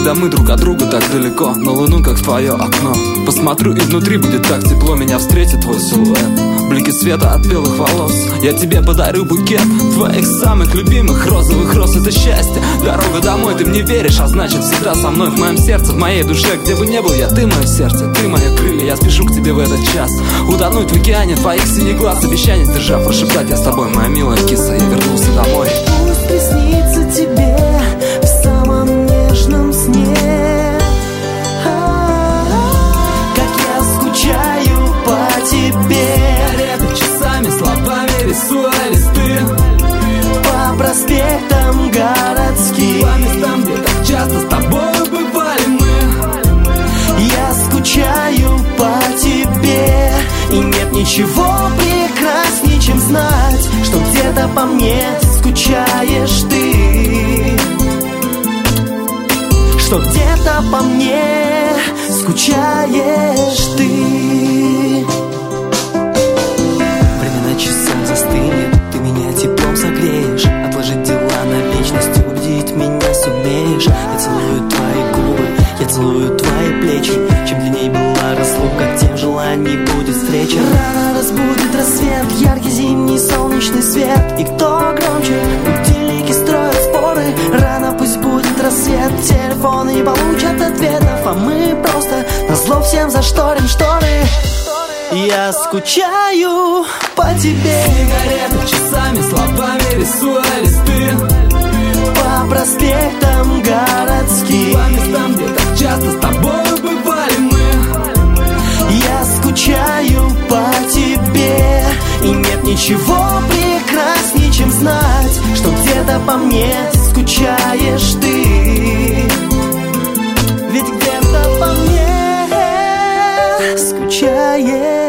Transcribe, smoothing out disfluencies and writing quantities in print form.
когда мы друг от друга так далеко, на луну, как в твое окно. Посмотрю, и внутри будет так тепло, меня встретит твой силуэт. Блики света от белых волос, я тебе подарю букет твоих самых любимых розовых роз. Это счастье, дорога домой, ты мне веришь, а значит всегда со мной. В моем сердце, в моей душе, где бы ни был я, ты мое сердце, ты мои крылья. Я спешу к тебе в этот час, утонуть в океане твоих синих глаз. Обещание сдержав, прошептать я с тобой, моя милая киса, я вернулся домой. Пусть приснится тебе в самом нежном сне, как я скучаю по тебе. Рядом часами словами рисуя листы По проспектам городским, по местам, где так часто с тобой бывали мы. я скучаю по тебе. И нет ничего прекраснее, чем знать, что где-то по мне скучаешь ты, что где-то по мне скучаешь ты. Время на часах застынет, ты меня теплом согреешь. Отложить дела на вечность, убедить меня сумеешь. Я целую твои губы, я целую твои плечи. Чем длинней была разлука, тем желаний будет встреча. Рано разбудит рассвет, яркий зимний солнечный свет. И кто громче, будильники строят споры. Рано пусть будет рассвет, телефоны не получат ответов, а мы просто назло всем зашторим шторы. Я скучаю по тебе. Сигареты часами словами рисуя листы По проспектам городским, по местам, где так часто с тобой бывали мы. я скучаю по тебе. И нет ничего прекраснее, чем знать, что где-то по мне скучаешь ты. Ведь где-то по мне скучаешь